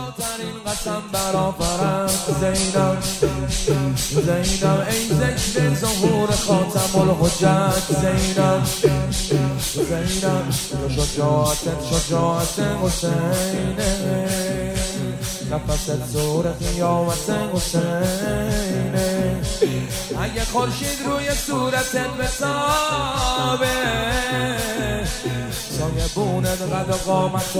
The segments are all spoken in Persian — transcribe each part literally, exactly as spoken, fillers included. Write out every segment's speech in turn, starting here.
زیباترین قسم برآورم زینب زینب ای ذکر ظهور خاتم الحجت زینب زینب تو شجاعتت شجاعت حسینه نفست زور قیامت حسینه اگه خورشید روی صورتت بتابه سایه بونت قد قامت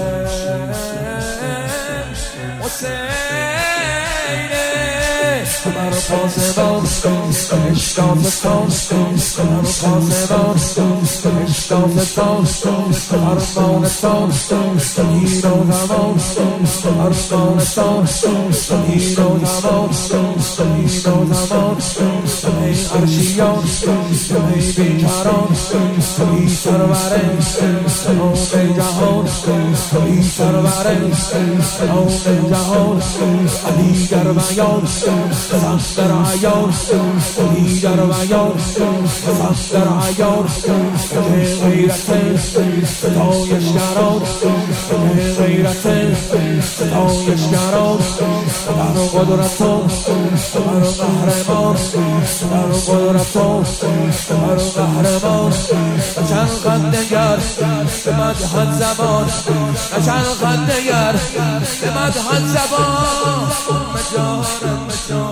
حسینه مرا پاسبان اشتافتان مرا پاسبان اشتافتان ارمانتان هیر و زمان ارمانتان هیر و زمان هیر و زمان ای عرشیان ای بیکران ای سروره آن جهان ای سروره آن جهان علی در بیان سخت در عیان علی در بیان سخت در عیان که غیرت ستایشگران که غیرت ستایشگران بر قدرتان بر قهرمان بر قدرتان بر قهرمان چند خندگر به مدحت زبان چند خندگر به مدحت زبان مجانم مجانم